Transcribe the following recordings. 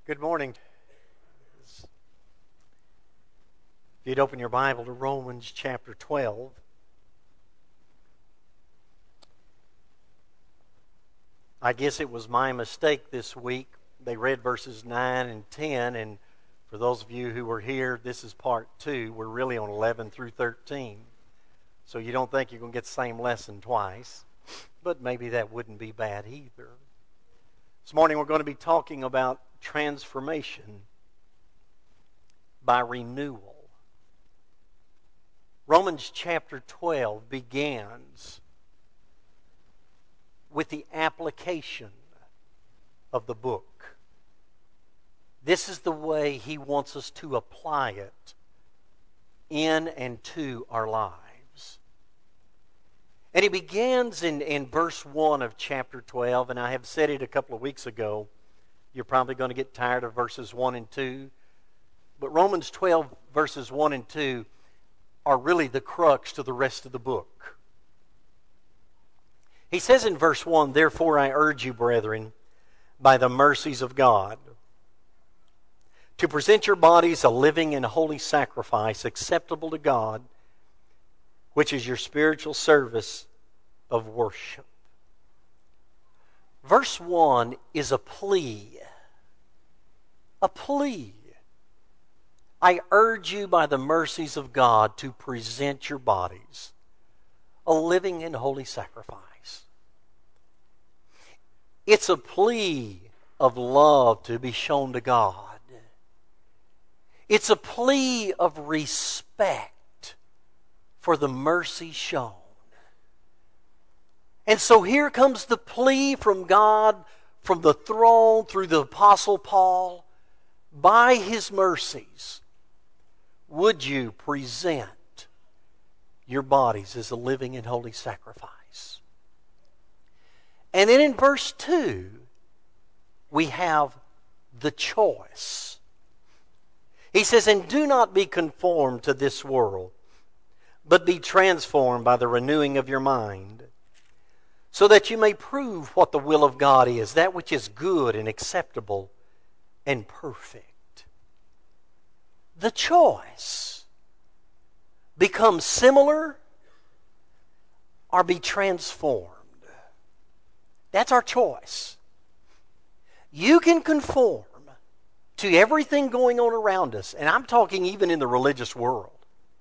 Good morning. If you'd open your Bible to Romans chapter 12. I guess it was my mistake this week. They read verses 9 and 10, and for those of you who were here, this is part 2. We're really on 11 through 13. So you don't think you're going to get the same lesson twice, but maybe that wouldn't be bad either. This morning we're going to be talking about transformation by renewal. Romans chapter 12 begins with the application of the book. This is the way he wants us to apply it in and to our lives. And he begins in verse 1 of chapter 12, and I have said it a couple of weeks ago. You're probably going to get tired of verses 1 and 2. But Romans 12 verses 1 and 2 are really the crux to the rest of the book. He says in verse 1, "Therefore I urge you, brethren, by the mercies of God, to present your bodies a living and holy sacrifice acceptable to God, which is your spiritual service of worship." Verse 1 is a plea. A plea. I urge you by the mercies of God to present your bodies a living and holy sacrifice. It's a plea of love to be shown to God. It's a plea of respect for the mercy shown. And so here comes the plea from God, from the throne through the Apostle Paul. By His mercies, would you present your bodies as a living and holy sacrifice? And then in verse 2, we have the choice. He says, "And do not be conformed to this world, but be transformed by the renewing of your mind, so that you may prove what the will of God is, that which is good and acceptable and perfect." The choice: become similar or be transformed. That's our choice. You can conform to everything going on around us, and I'm talking even in the religious world.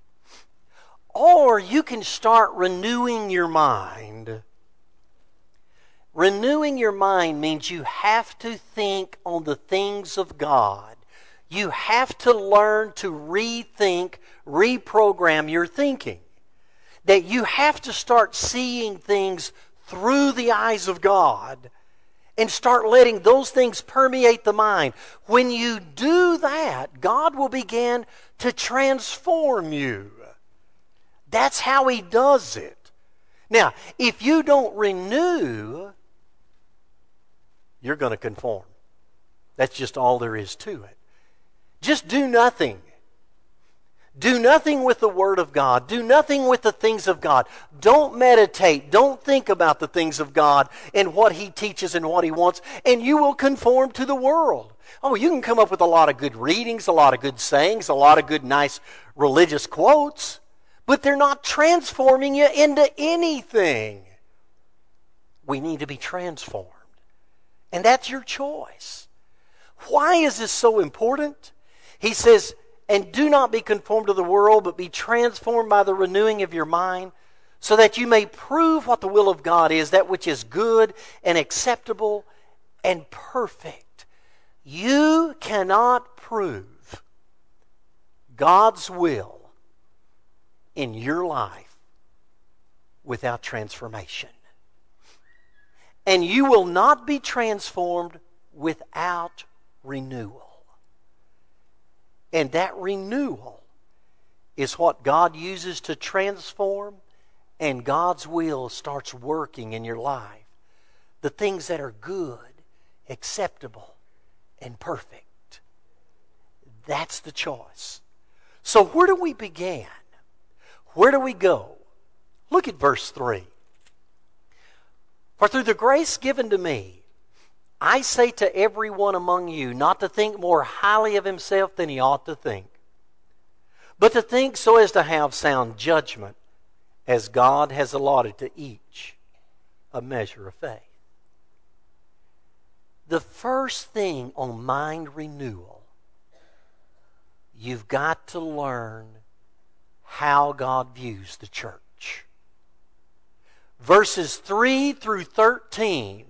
Or you can start renewing your mind. Renewing your mind means you have to think on the things of God. You have to learn to rethink, reprogram your thinking. That you have to start seeing things through the eyes of God and start letting those things permeate the mind. When you do that, God will begin to transform you. That's how He does it. Now, if you don't renew, you're going to conform. That's just all there is to it. Just do nothing. Do nothing with the Word of God. Do nothing with the things of God. Don't meditate. Don't think about the things of God and what He teaches and what He wants, and you will conform to the world. Oh, you can come up with a lot of good readings, a lot of good sayings, a lot of good, nice religious quotes, but they're not transforming you into anything. We need to be transformed. And that's your choice. Why is this so important? He says, "And do not be conformed to the world, but be transformed by the renewing of your mind, so that you may prove what the will of God is, that which is good and acceptable and perfect." You cannot prove God's will in your life without transformation. And you will not be transformed without renewal. And that renewal is what God uses to transform, and God's will starts working in your life. The things that are good, acceptable, and perfect. That's the choice. So where do we begin? Where do we go? Look at verse 3. "For through the grace given to me, I say to everyone among you not to think more highly of himself than he ought to think, but to think so as to have sound judgment, as God has allotted to each a measure of faith. The first thing on mind renewal, you've got to learn how God views the church. Verses 3 through 13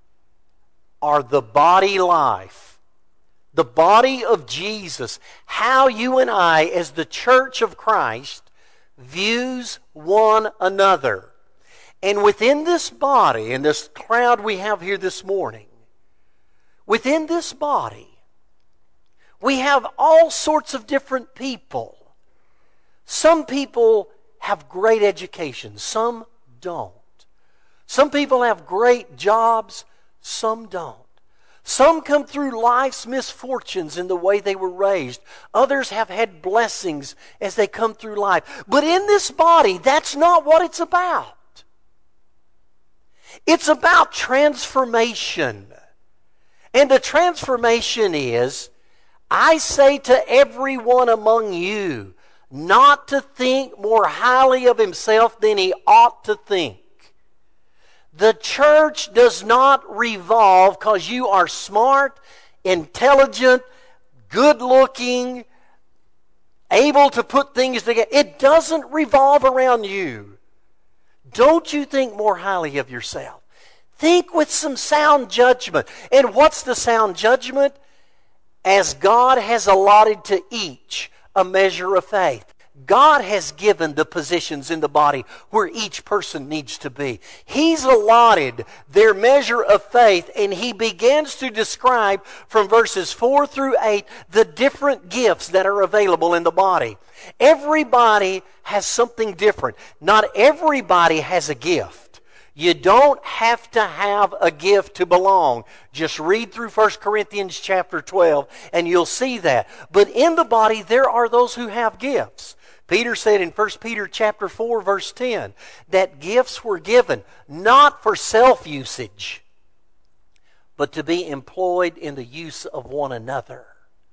are the body life, the body of Jesus, how you and I, as the church of Christ, views one another. And within this body, and this crowd we have here this morning, within this body, we have all sorts of different people. Some people have great education, some don't. Some people have great jobs, some don't. Some come through life's misfortunes in the way they were raised. Others have had blessings as they come through life. But in this body, that's not what it's about. It's about transformation. And the transformation is, I say to everyone among you, not to think more highly of himself than he ought to think. The church does not revolve because you are smart, intelligent, good-looking, able to put things together. It doesn't revolve around you. Don't you think more highly of yourself. Think with some sound judgment. And what's the sound judgment? As God has allotted to each a measure of faith. God has given the positions in the body where each person needs to be. He's allotted their measure of faith, and he begins to describe from verses 4 through 8 the different gifts that are available in the body. Everybody has something different. Not everybody has a gift. You don't have to have a gift to belong. Just read through 1 Corinthians chapter 12 and you'll see that. But in the body there are those who have gifts. Peter said in 1 Peter chapter 4 verse 10 that gifts were given not for self-usage, but to be employed in the use of one another.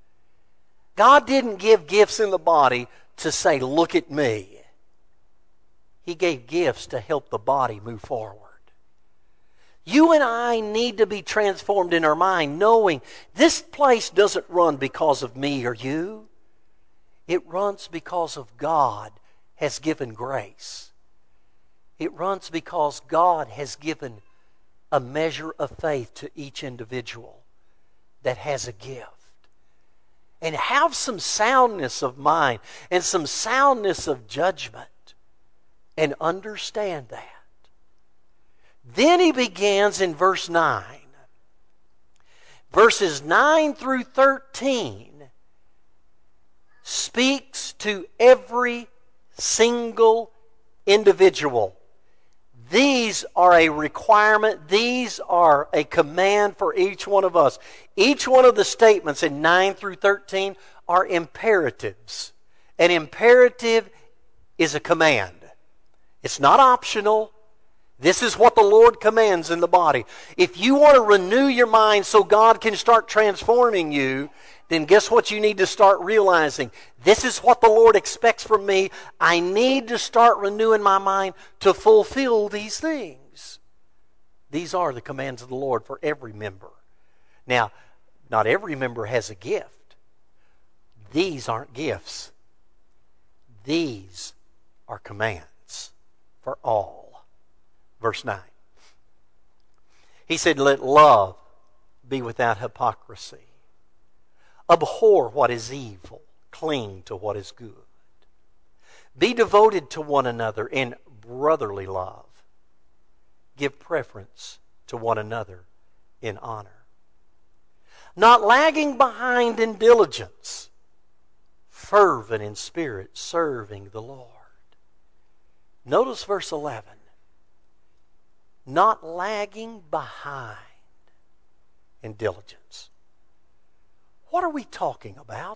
God didn't give gifts in the body to say, look at me. He gave gifts to help the body move forward. You and I need to be transformed in our mind, knowing this place doesn't run because of me or you. It runs because of God has given grace. It runs because God has given a measure of faith to each individual that has a gift. And have some soundness of mind and some soundness of judgment. And understand that. Then he begins in verse 9. Verses 9 through 13 speaks to every single individual. These are a requirement. These are a command for each one of us. Each one of the statements in 9 through 13 are imperatives. An imperative is a command. It's not optional. This is what the Lord commands in the body. If you want to renew your mind so God can start transforming you, then guess what you need to start realizing? This is what the Lord expects from me. I need to start renewing my mind to fulfill these things. These are the commands of the Lord for every member. Now, not every member has a gift. These aren't gifts. These are commands. For all. Verse 9. He said, let love be without hypocrisy. Abhor what is evil. Cling to what is good. Be devoted to one another in brotherly love. Give preference to one another in honor. Not lagging behind in diligence. Fervent in spirit, serving the Lord. Notice verse 11. Not lagging behind in diligence. What are we talking about?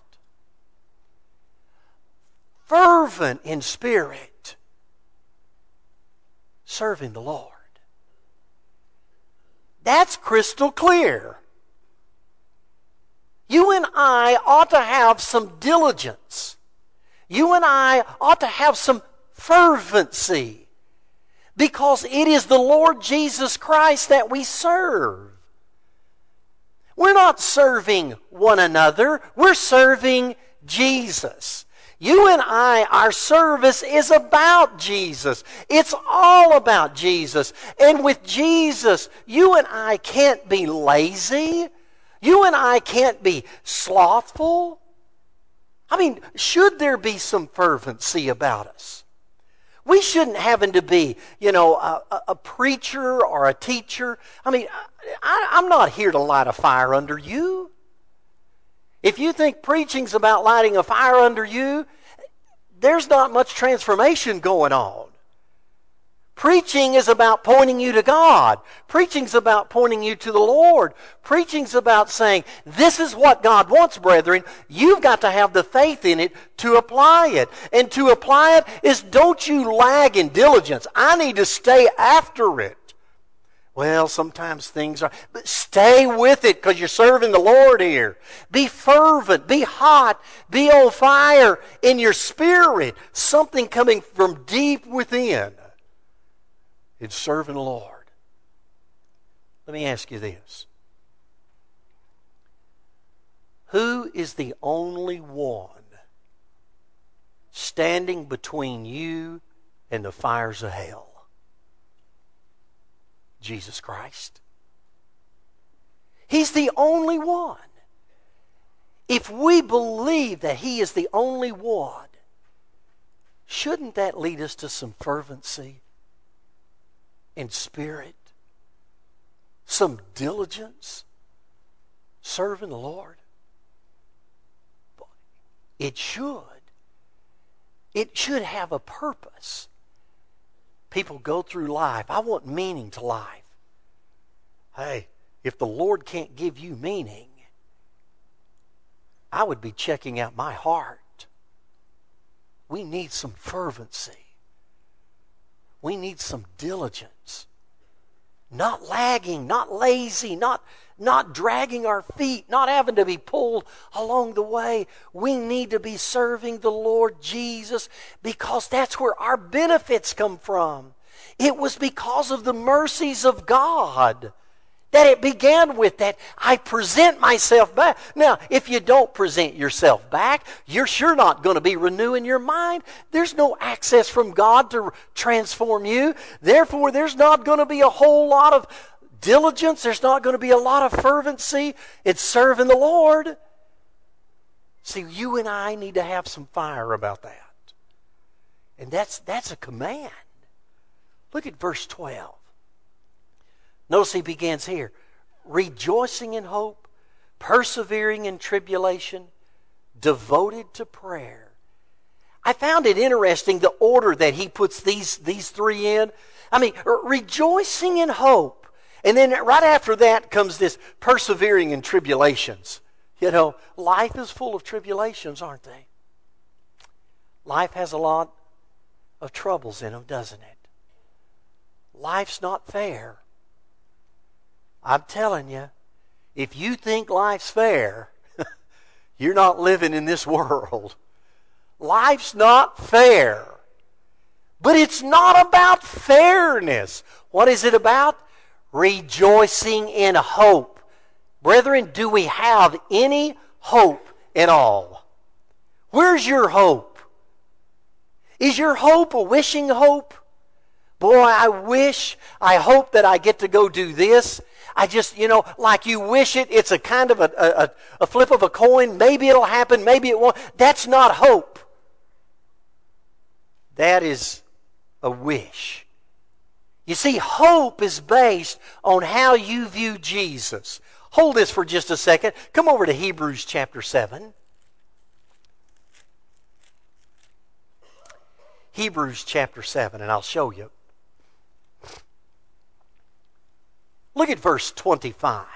Fervent in spirit, serving the Lord. That's crystal clear. You and I ought to have some diligence. You and I ought to have some fervency, because it is the Lord Jesus Christ that we serve. We're not serving one another. We're serving Jesus. You and I, our service is about Jesus. It's all about Jesus. And with Jesus, you and I can't be lazy. You and I can't be slothful. I mean, should there be some fervency about us? We shouldn't happen to be, a preacher or a teacher. I mean, I'm not here to light a fire under you. If you think preaching's about lighting a fire under you, there's not much transformation going on. Preaching is about pointing you to God. Preaching's about pointing you to the Lord. Preaching's about saying, this is what God wants, brethren. You've got to have the faith in it to apply it. And to apply it is, don't you lag in diligence. I need to stay after it. Well, sometimes things are, but stay with it, because you're serving the Lord here. Be fervent, be hot, be on fire in your spirit. Something coming from deep within. It's serving the Lord. Let me ask you this. Who is the only one standing between you and the fires of hell? Jesus Christ. He's the only one. If we believe that He is the only one, shouldn't that lead us to some fervency and spirit, some diligence, serving the Lord? It should. It should have a purpose. People go through life. I want meaning to life. Hey, if the Lord can't give you meaning, I would be checking out my heart. We need some fervency. We need some diligence. Not lagging, not lazy, not dragging our feet, not having to be pulled along the way. We need to be serving the Lord Jesus, because that's where our benefits come from. It was because of the mercies of God that it began with that. I present myself back. Now, if you don't present yourself back, you're sure not going to be renewing your mind. There's no access from God to transform you. Therefore, there's not going to be a whole lot of diligence. There's not going to be a lot of fervency. It's serving the Lord. See, you and I need to have some fire about that. And that's a command. Look at verse 12. Notice he begins here. Rejoicing in hope, persevering in tribulation, devoted to prayer. I found it interesting, the order that he puts these three in. I mean, rejoicing in hope. And then right after that comes this persevering in tribulations. You know, life is full of tribulations, aren't they? Life has a lot of troubles in them, doesn't it? Life's not fair. I'm telling you, if you think life's fair, you're not living in this world. Life's not fair. But it's not about fairness. What is it about? Rejoicing in hope. Brethren, do we have any hope at all? Where's your hope? Is your hope a wishing hope? Boy, I hope that I get to go do this. I just, like you wish it, it's a kind of a flip of a coin. Maybe it'll happen, maybe it won't. That's not hope. That is a wish. You see, hope is based on how you view Jesus. Hold this for just a second. Come over to Hebrews chapter 7. Hebrews chapter 7, and I'll show you. Look at verse 25.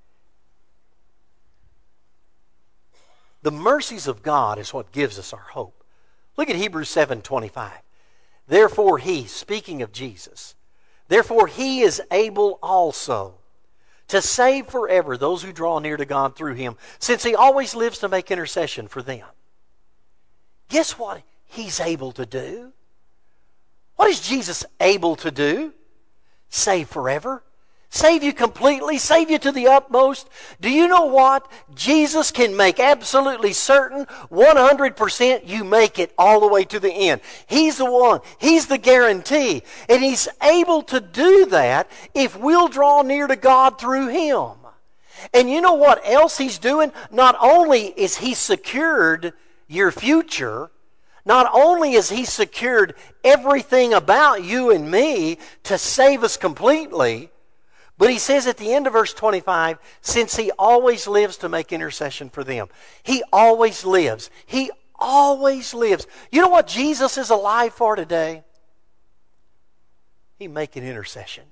The mercies of God is what gives us our hope. Look at Hebrews 7:25. Therefore he, speaking of Jesus, therefore he is able also to save forever those who draw near to God through Him, since He always lives to make intercession for them. Guess what He's able to do? What is Jesus able to do? Save forever. Save you completely. Save you to the utmost. Do you know what? Jesus can make absolutely certain 100% you make it all the way to the end. He's the one. He's the guarantee. And He's able to do that if we'll draw near to God through Him. And you know what else He's doing? Not only is He secured your future, not only has He secured everything about you and me to save us completely, but He says at the end of verse 25, since He always lives to make intercession for them. He always lives. He always lives. You know what Jesus is alive for today? He making intercession.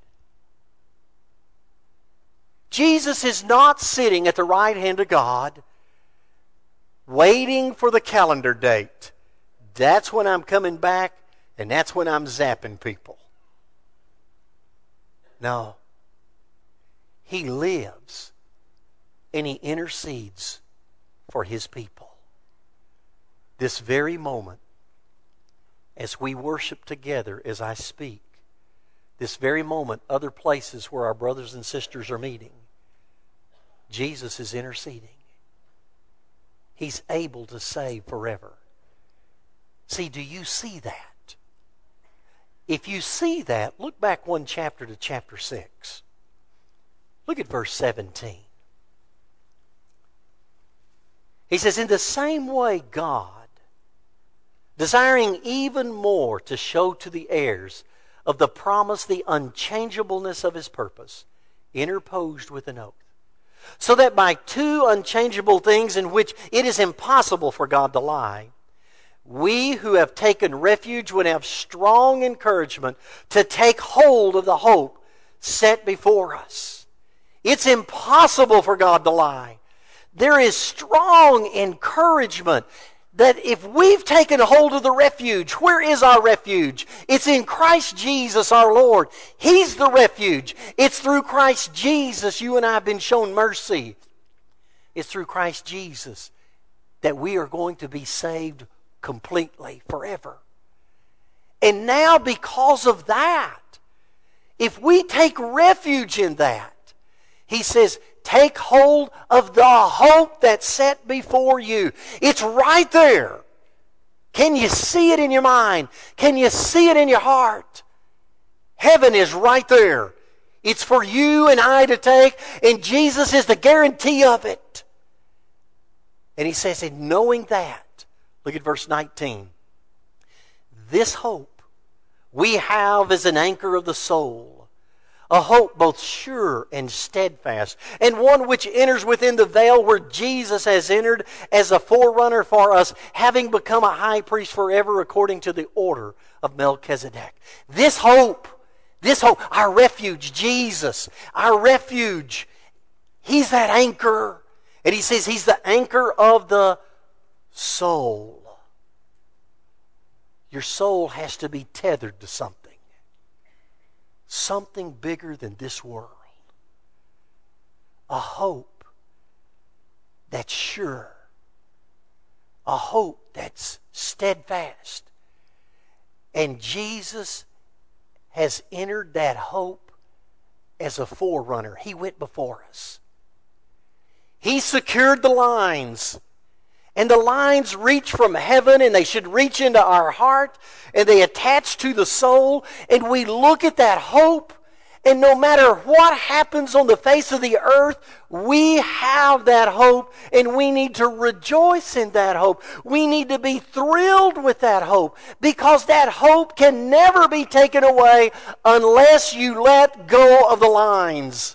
Jesus is not sitting at the right hand of God waiting for the calendar date. That's when I'm coming back, and that's when I'm zapping people. No. He lives, and He intercedes for His people. This very moment, as we worship together, as I speak, this very moment, other places where our brothers and sisters are meeting, Jesus is interceding. He's able to save forever. See, do you see that? If you see that, look back one chapter to chapter 6. Look at verse 17. He says, in the same way God, desiring even more to show to the heirs of the promise the unchangeableness of His purpose, interposed with an oath, so that by two unchangeable things in which it is impossible for God to lie, we who have taken refuge would have strong encouragement to take hold of the hope set before us. It's impossible for God to lie. There is strong encouragement that if we've taken hold of the refuge, where is our refuge? It's in Christ Jesus our Lord. He's the refuge. It's through Christ Jesus you and I have been shown mercy. It's through Christ Jesus that we are going to be saved completely, forever. And now because of that, if we take refuge in that, he says, take hold of the hope that's set before you. It's right there. Can you see it in your mind? Can you see it in your heart? Heaven is right there. It's for you and I to take, and Jesus is the guarantee of it. And he says, in knowing that, look at verse 19. This hope we have as an anchor of the soul, a hope both sure and steadfast, and one which enters within the veil where Jesus has entered as a forerunner for us, having become a high priest forever according to the order of Melchizedek. This hope, our refuge, Jesus, our refuge, He's that anchor. And he says He's the anchor of the soul. Your soul has to be tethered to something. Something bigger than this world. A hope that's sure. A hope that's steadfast. And Jesus has entered that hope as a forerunner. He went before us. He secured the lines. And the lines reach from heaven, and they should reach into our heart, and they attach to the soul, and we look at that hope, and no matter what happens on the face of the earth, we have that hope, and we need to rejoice in that hope. We need to be thrilled with that hope, because that hope can never be taken away unless you let go of the lines.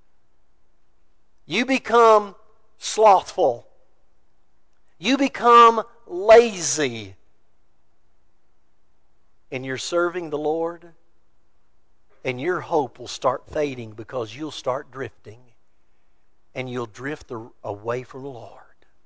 You become slothful. You become lazy. And you're serving the Lord, and your hope will start fading because you'll start drifting, and you'll drift away from the Lord.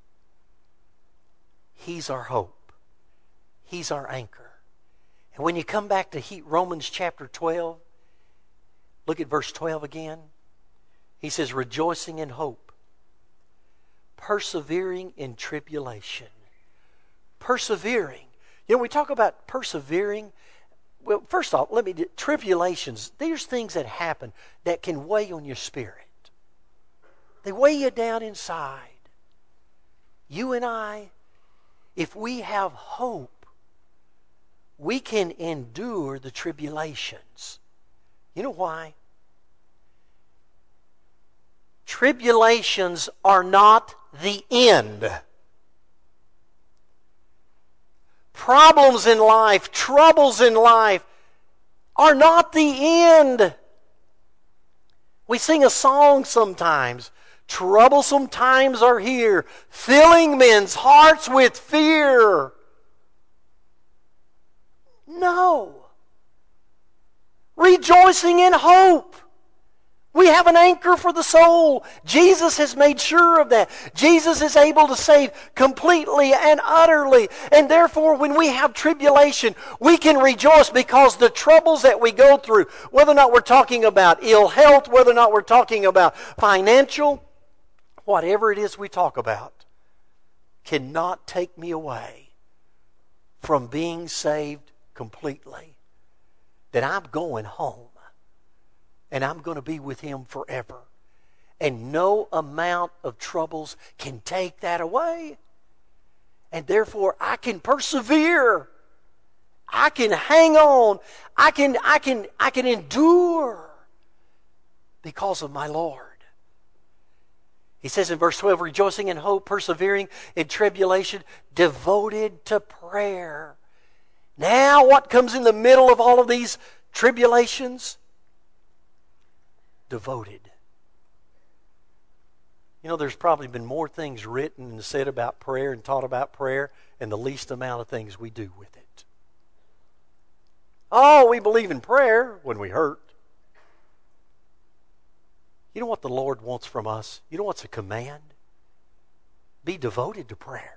He's our hope. He's our anchor. And when you come back to Romans chapter 12, look at verse 12 again. He says, rejoicing in hope, persevering in tribulation. Persevering. You know, we talk about persevering. Well, first off, tribulations, there's things that happen that can weigh on your spirit. They weigh you down inside. You and I, if we have hope, we can endure the tribulations. You know why? Tribulations are not the end. Problems in life, troubles in life are not the end. We sing a song sometimes. Troublesome times are here, filling men's hearts with fear. No. Rejoicing in hope. We have an anchor for the soul. Jesus has made sure of that. Jesus is able to save completely and utterly. And therefore, when we have tribulation, we can rejoice because the troubles that we go through, whether or not we're talking about ill health, whether or not we're talking about financial, whatever it is we talk about, cannot take me away from being saved completely. That I'm going home. And I'm going to be with Him forever. And no amount of troubles can take that away. And therefore, I can persevere. I can hang on. I can endure because of my Lord. He says in verse 12, rejoicing in hope, persevering in tribulation, devoted to prayer. Now, what comes in the middle of all of these tribulations? Devoted. You know, there's probably been more things written and said about prayer and taught about prayer and the least amount of things we do with it. Oh, we believe in prayer when we hurt. You know what the Lord wants from us? You know what's a command? Be devoted to prayer.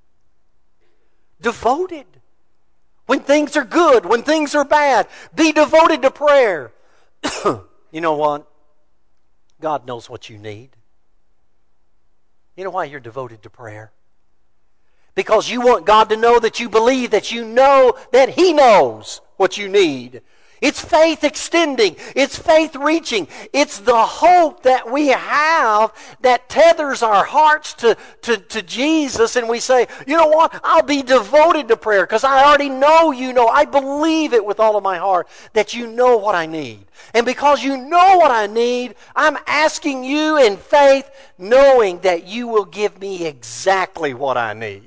Devoted. When things are good, when things are bad, be devoted to prayer. You know what? God knows what you need. You know why you're devoted to prayer? Because you want God to know that you believe, that you know that He knows what you need. It's faith extending. It's faith reaching. It's the hope that we have that tethers our hearts to Jesus. And we say, you know what? I'll be devoted to prayer because I already know you know. I believe it with all of my heart that you know what I need. And because you know what I need, I'm asking you in faith, knowing that you will give me exactly what I need.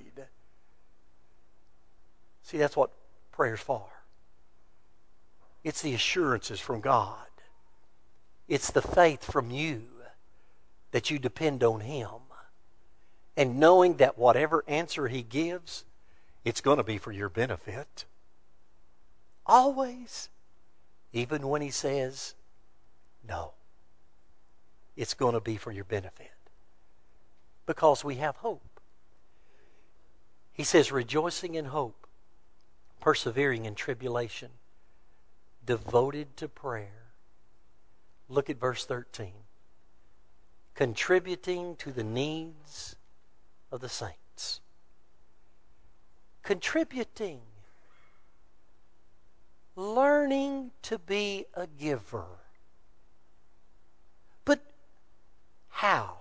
See, that's what prayer's for. It's the assurances from God. It's the faith from you that you depend on Him. And knowing that whatever answer He gives, it's going to be for your benefit. Always. Even when He says no. It's going to be for your benefit. Because we have hope. He says, rejoicing in hope, persevering in tribulation, devoted to prayer. Look at verse 13. Contributing to the needs of the saints. Contributing. Learning to be a giver. But how?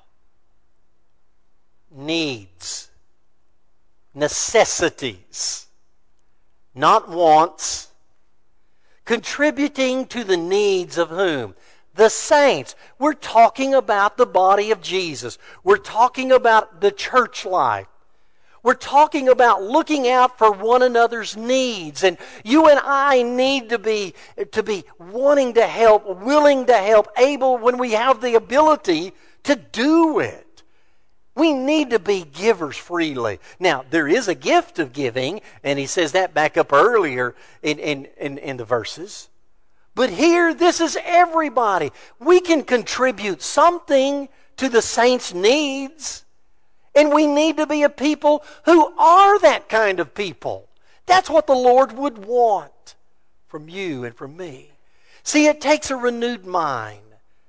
Needs. Necessities. Not wants. Contributing to the needs of whom? The saints. We're talking about the body of Jesus. We're talking about the church life. We're talking about looking out for one another's needs. And you and I need to be wanting to help, willing to help, able when we have the ability to do it. We need to be givers freely. Now, there is a gift of giving, and he says that back up earlier in the verses. But here, this is everybody. We can contribute something to the saints' needs. And we need to be a people who are that kind of people. That's what the Lord would want from you and from me. See, it takes a renewed mind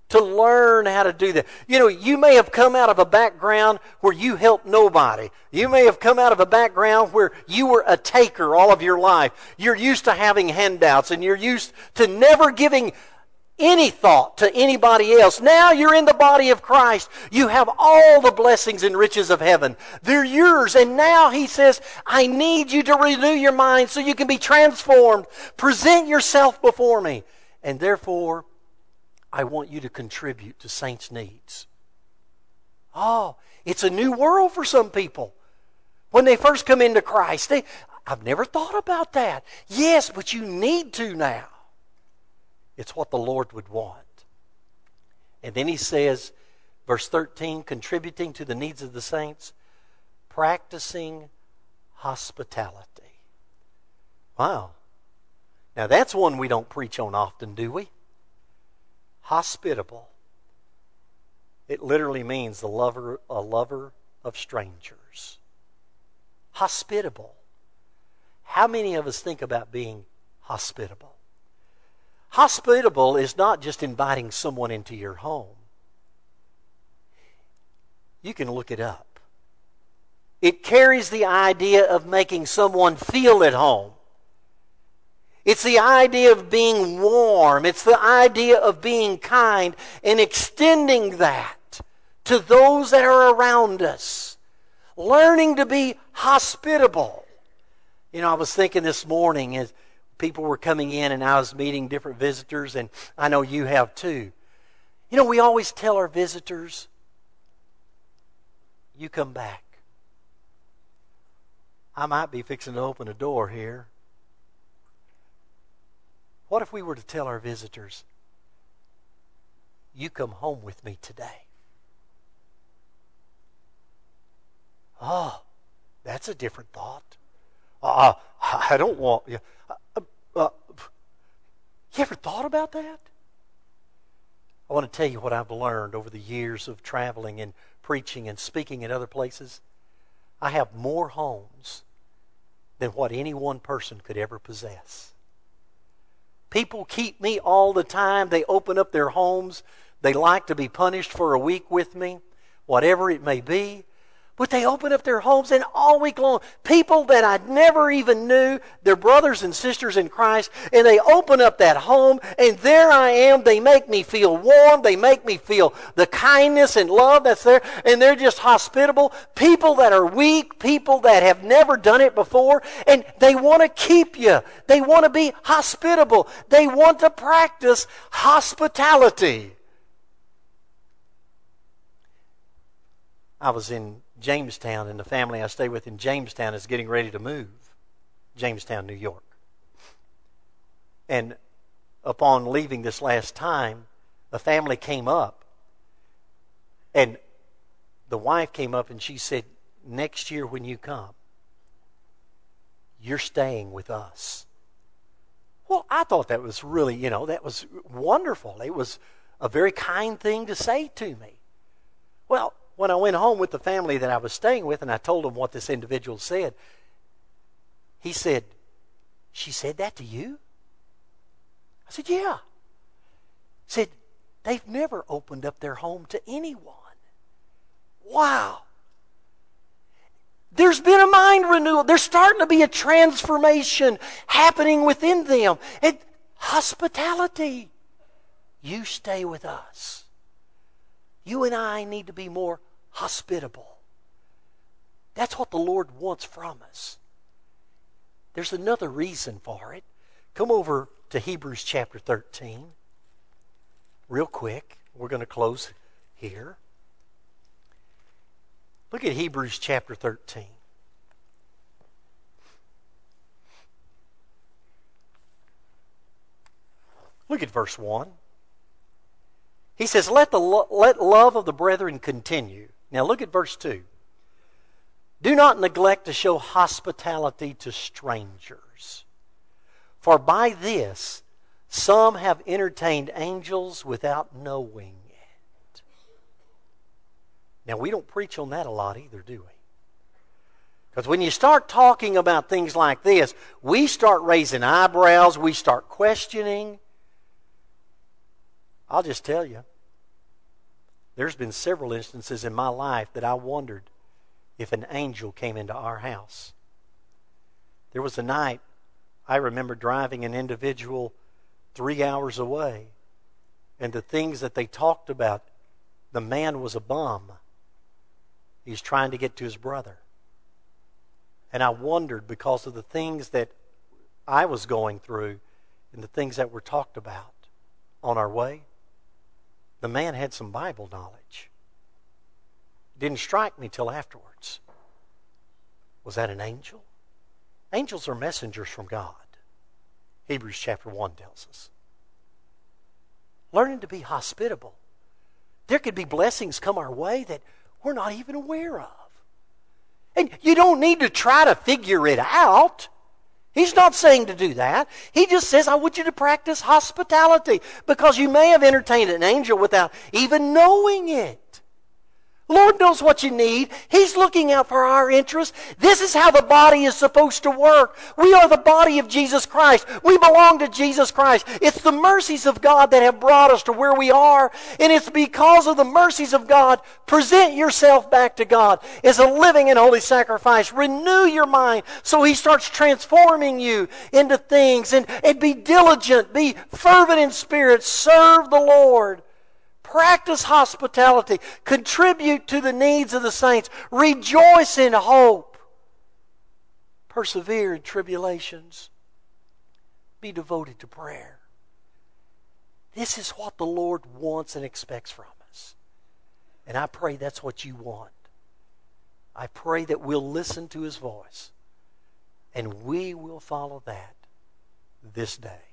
to learn how to do that. You know, you may have come out of a background where you helped nobody. You may have come out of a background where you were a taker all of your life. You're used to having handouts, and you're used to never giving any thought to anybody else. Now you're in the body of Christ. You have all the blessings and riches of heaven. They're yours. And now He says, I need you to renew your mind so you can be transformed. Present yourself before me. And therefore, I want you to contribute to saints' needs. Oh, it's a new world for some people. When they first come into Christ, I've never thought about that. Yes, but you need to now. It's what the Lord would want. And then He says, verse 13, contributing to the needs of the saints, practicing hospitality. Wow. Now that's one we don't preach on often, do we? Hospitable. It literally means a lover of strangers. Hospitable. How many of us think about being hospitable? Hospitable is not just inviting someone into your home. You can look it up. It carries the idea of making someone feel at home. It's the idea of being warm. It's the idea of being kind and extending that to those that are around us. Learning to be hospitable. You know, I was thinking this morning as people were coming in and I was meeting different visitors, and I know you have too. You know, we always tell our visitors, you come back. I might be fixing to open a door here. What if we were to tell our visitors, you come home with me today? Oh, that's a different thought. I don't want you. You ever thought about that? I want to tell you what I've learned over the years of traveling and preaching and speaking at other places. I have more homes than what any one person could ever possess. People keep me all the time. They open up their homes. They like to be punished for a week with me, whatever it may be. But they open up their homes, and all week long, people that I never even knew, they're brothers and sisters in Christ, and they open up that home, and there I am. They make me feel warm. They make me feel the kindness and love that's there, and they're just hospitable. People that are weak, people that have never done it before, and they want to keep you. They want to be hospitable. They want to practice hospitality. I was in Jamestown, and the family I stay with in Jamestown is getting ready to move. Jamestown, New York. And upon leaving this last time, a family came up, and the wife came up and she said, next year when you come, you're staying with us. Well, I thought that was really, that was wonderful. It was a very kind thing to say to me. Well, when I went home with the family that I was staying with and I told them what this individual said, he said, she said that to you? I said, yeah. He said, they've never opened up their home to anyone. Wow. There's been a mind renewal. There's starting to be a transformation happening within them. And hospitality. You stay with us. You and I need to be more hospitable. That's what the Lord wants from us. There's another reason for it. Come over to Hebrews chapter 13. Real quick. We're going to close here. Look at Hebrews chapter 13. Look at verse 1. He says, let love of the brethren continue. Now look at verse 2. Do not neglect to show hospitality to strangers. For by this some have entertained angels without knowing it. Now we don't preach on that a lot either, do we? Because when you start talking about things like this, we start raising eyebrows, we start questioning. I'll just tell you, There's been several instances in my life that I wondered if an angel came into our house. There was a night I remember driving an individual 3 hours away, and the things that they talked about, the man was a bum. He's trying to get to his brother. And I wondered, because of the things that I was going through and the things that were talked about on our way, the man had some Bible knowledge. It didn't strike me till afterwards. Was that an angel? Angels are messengers from God. Hebrews chapter 1 tells us. Learning to be hospitable. There could be blessings come our way that we're not even aware of. And you don't need to try to figure it out. He's not saying to do that. He just says, I want you to practice hospitality, because you may have entertained an angel without even knowing it. Lord knows what you need. He's looking out for our interests. This is how the body is supposed to work. We are the body of Jesus Christ. We belong to Jesus Christ. It's the mercies of God that have brought us to where we are. And it's because of the mercies of God. Present yourself back to God as a living and holy sacrifice. Renew your mind so He starts transforming you into things. And be diligent. Be fervent in spirit. Serve the Lord. Practice hospitality. Contribute to the needs of the saints. Rejoice in hope. Persevere in tribulations. Be devoted to prayer. This is what the Lord wants and expects from us. And I pray that's what you want. I pray that we'll listen to His voice, and we will follow that this day.